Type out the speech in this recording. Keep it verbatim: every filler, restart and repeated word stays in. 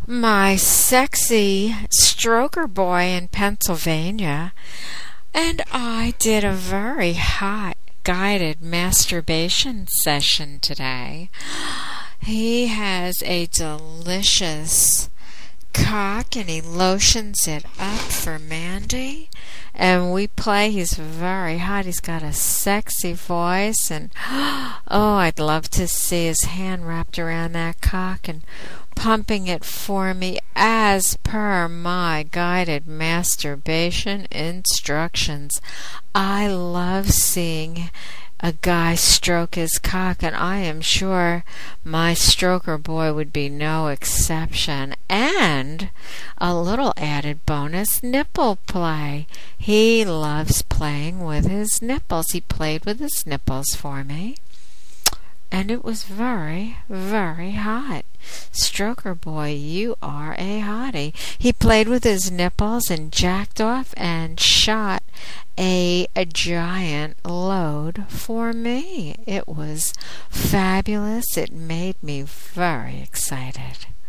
my sexy stroker boy in Pennsylvania, and I did a very hot guided masturbation session today. He has a delicious cock and he lotions it up for Mandy, and we play. He's very hot. He's got a sexy voice, and oh, I'd love to see his hand wrapped around that cock and pumping it for me as per my guided masturbation instructions. I love seeing a guy stroke his cock, and I am sure my stroker boy would be no exception. And a little added bonus, nipple play. He loves playing with his nipples. He played with his nipples for me, and it was very, very hot. Stroker boy, you are a hottie. He played with his nipples and jacked off and shot a, a giant load for me. It was fabulous. It made me very excited.